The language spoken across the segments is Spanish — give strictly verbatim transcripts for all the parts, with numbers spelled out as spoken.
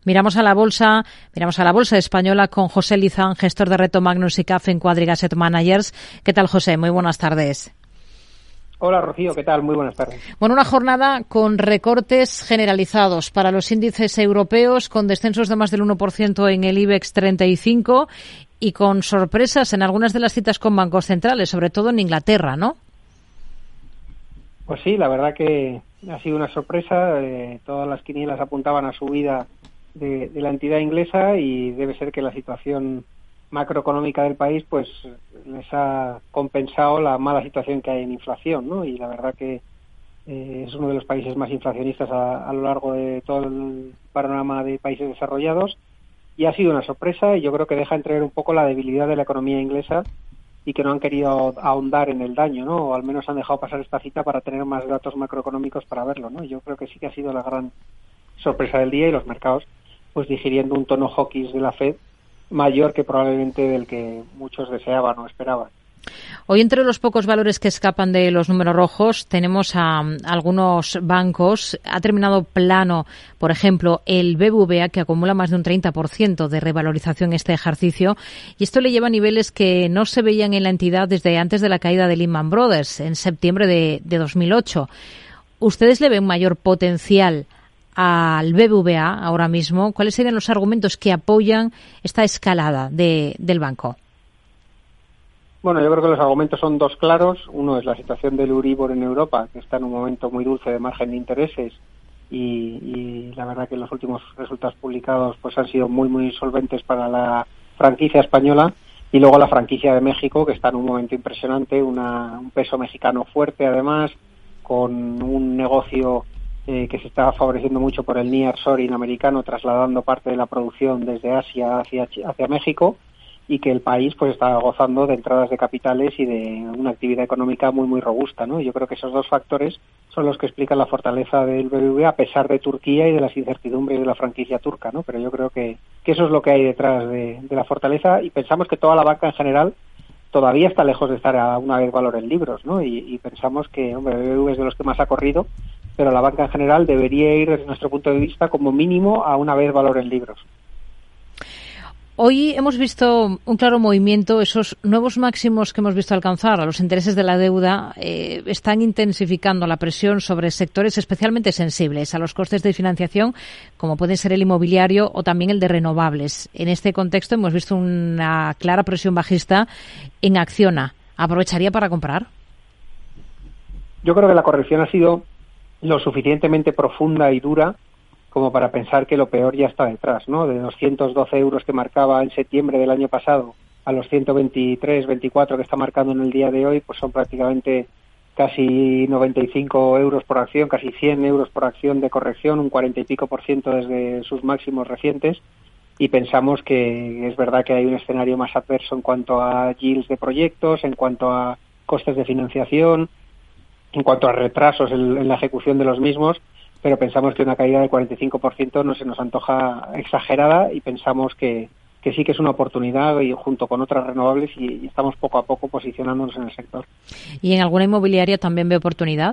Miramos a la bolsa, miramos a la bolsa española con José Lizán, gestor de Reto Magnus y C A F en Quadriga Asset Managers. ¿Qué tal, José? Muy buenas tardes. Hola, Rocío, ¿qué tal? Muy buenas tardes. Bueno, una jornada con recortes generalizados para los índices europeos, con descensos de más del uno por ciento en el IBEX treinta y cinco y con sorpresas en algunas de las citas con bancos centrales, sobre todo en Inglaterra, ¿no? Pues sí, la verdad que ha sido una sorpresa. Eh, todas las quinielas apuntaban a subida de, de la entidad inglesa y debe ser que la situación macroeconómica del país pues les ha compensado la mala situación que hay en inflación, ¿no? Y la verdad que eh, es uno de los países más inflacionistas a, a lo largo de todo el panorama de países desarrollados y ha sido una sorpresa y yo creo que deja entrever un poco la debilidad de la economía inglesa y que no han querido ahondar en el daño, ¿no? O al menos han dejado pasar esta cita para tener más datos macroeconómicos para verlo, ¿no? Yo creo que sí que ha sido la gran sorpresa del día y los mercados pues digiriendo un tono hawkish de la Fed mayor que probablemente del que muchos deseaban o esperaban. Hoy, entre los pocos valores que escapan de los números rojos, tenemos a, a algunos bancos. Ha terminado plano, por ejemplo, el B B V A, que acumula más de un treinta por ciento de revalorización este ejercicio, y esto le lleva a niveles que no se veían en la entidad desde antes de la caída de Lehman Brothers, en septiembre de, de dos mil ocho. ¿Ustedes le ven mayor potencial al B B V A ahora mismo? ¿Cuáles serían los argumentos que apoyan esta escalada de, del banco? Bueno, yo creo que los argumentos son dos claros. Uno es la situación del Euribor en Europa, que está en un momento muy dulce de margen de intereses y, y la verdad que los últimos resultados publicados pues han sido muy, muy solventes para la franquicia española. Y luego la franquicia de México, que está en un momento impresionante, una, un peso mexicano fuerte además, con un negocio eh, que se está favoreciendo mucho por el nearshoring americano, trasladando parte de la producción desde Asia hacia, hacia México, y que el país pues está gozando de entradas de capitales y de una actividad económica muy muy robusta, ¿no? Yo creo que esos dos factores son los que explican la fortaleza del B B V a pesar de Turquía y de las incertidumbres de la franquicia turca, ¿no? Pero yo creo que, que eso es lo que hay detrás de, de la fortaleza y pensamos que toda la banca en general todavía está lejos de estar a una vez valor en libros, ¿no? Y, y pensamos que, hombre, el B B V es de los que más ha corrido, pero la banca en general debería ir desde nuestro punto de vista como mínimo a una vez valor en libros. Hoy hemos visto un claro movimiento. Esos nuevos máximos que hemos visto alcanzar a los intereses de la deuda eh, están intensificando la presión sobre sectores especialmente sensibles a los costes de financiación, como puede ser el inmobiliario o también el de renovables. En este contexto hemos visto una clara presión bajista en Acciona. ¿Aprovecharía para comprar? Yo creo que la corrección ha sido lo suficientemente profunda y dura como para pensar que lo peor ya está detrás, ¿no? De doscientos doce euros que marcaba en septiembre del año pasado a los ciento veintitrés, veinticuatro que está marcando en el día de hoy, pues son prácticamente casi noventa y cinco euros por acción, casi cien euros por acción de corrección, un cuarenta y pico por ciento desde sus máximos recientes, y pensamos que es verdad que hay un escenario más adverso en cuanto a yields de proyectos, en cuanto a costes de financiación, en cuanto a retrasos en, en la ejecución de los mismos, pero pensamos que una caída del cuarenta y cinco por ciento no se nos antoja exagerada y pensamos que, que sí que es una oportunidad y junto con otras renovables y, y estamos poco a poco posicionándonos en el sector. ¿Y en alguna inmobiliaria también ve oportunidad?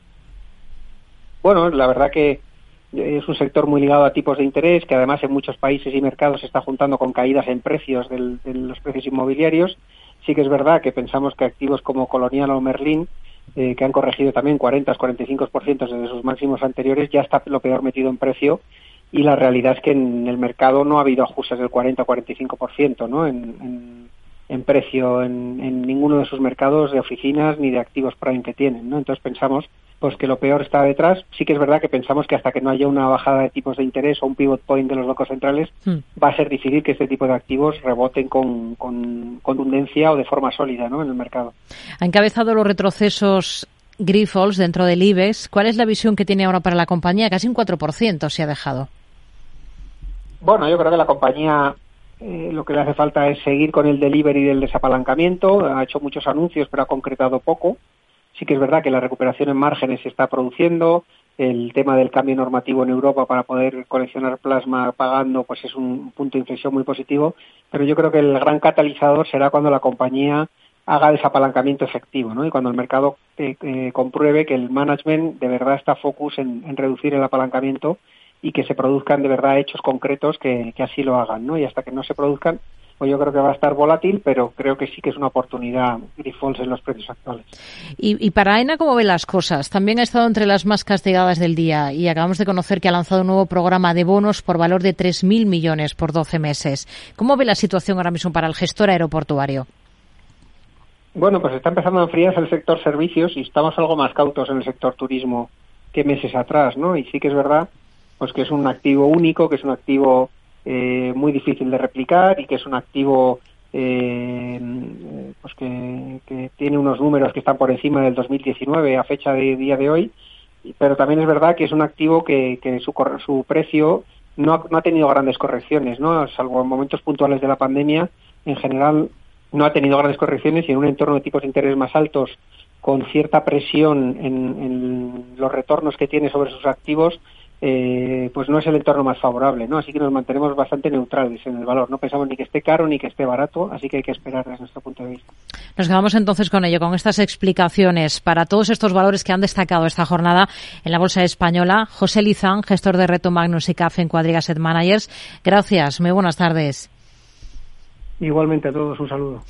Bueno, la verdad que es un sector muy ligado a tipos de interés, que además en muchos países y mercados se está juntando con caídas en precios del, de los precios inmobiliarios. Sí que es verdad que pensamos que activos como Colonial o Merlin, Eh, que han corregido también cuarenta, cuarenta y cinco por ciento desde sus máximos anteriores, ya está lo peor metido en precio y la realidad es que en el mercado no ha habido ajustes del cuarenta o cuarenta y cinco por ciento, ¿no? En, en, en precio en, en ninguno de sus mercados de oficinas ni de activos prime que tienen, ¿no? Entonces pensamos pues que lo peor está detrás. Sí que es verdad que pensamos que hasta que no haya una bajada de tipos de interés o un pivot point de los bancos centrales, mm. va a ser difícil que este tipo de activos reboten con, con contundencia o de forma sólida, ¿no? En el mercado. Ha encabezado los retrocesos Grifols dentro del IBEX. ¿Cuál es la visión que tiene ahora para la compañía? Casi un cuatro por ciento se ha dejado. Bueno, yo creo que la compañía eh, lo que le hace falta es seguir con el delivery del desapalancamiento. Ha hecho muchos anuncios, pero ha concretado poco. Sí que es verdad que la recuperación en márgenes se está produciendo. El tema del cambio normativo en Europa para poder coleccionar plasma pagando pues es un punto de inflexión muy positivo. Pero yo creo que el gran catalizador será cuando la compañía haga desapalancamiento efectivo, ¿no? Y cuando el mercado eh, eh, compruebe que el management de verdad está focus en, en reducir el apalancamiento y que se produzcan de verdad hechos concretos que, que así lo hagan, ¿no? Y hasta que no se produzcan, pues yo creo que va a estar volátil, pero creo que sí que es una oportunidad Grifols en los precios actuales. Y, y para AENA, ¿cómo ve las cosas? También ha estado entre las más castigadas del día y acabamos de conocer que ha lanzado un nuevo programa de bonos por valor de tres mil millones por doce meses. ¿Cómo ve la situación ahora mismo para el gestor aeroportuario? Bueno, pues está empezando a enfriarse el sector servicios y estamos algo más cautos en el sector turismo que meses atrás, ¿no? Y sí que es verdad pues que es un activo único, que es un activo eh, muy difícil de replicar y que es un activo eh, pues que, que tiene unos números que están por encima del dos mil diecinueve a fecha de día de hoy, pero también es verdad que es un activo que, que su, su precio no ha, no ha tenido grandes correcciones, ¿no? Salvo en momentos puntuales de la pandemia, en general no ha tenido grandes correcciones y en un entorno de tipos de interés más altos, con cierta presión en, en los retornos que tiene sobre sus activos, eh, pues no es el entorno más favorable, ¿no? Así que nos mantenemos bastante neutrales en el valor. No pensamos ni que esté caro ni que esté barato, así que hay que esperar desde nuestro punto de vista. Nos quedamos entonces con ello, con estas explicaciones para todos estos valores que han destacado esta jornada en la Bolsa Española. José Lizán, gestor de Reto Magnus y C A F en Quadriga Asset Managers. Gracias, muy buenas tardes. Igualmente a todos, un saludo.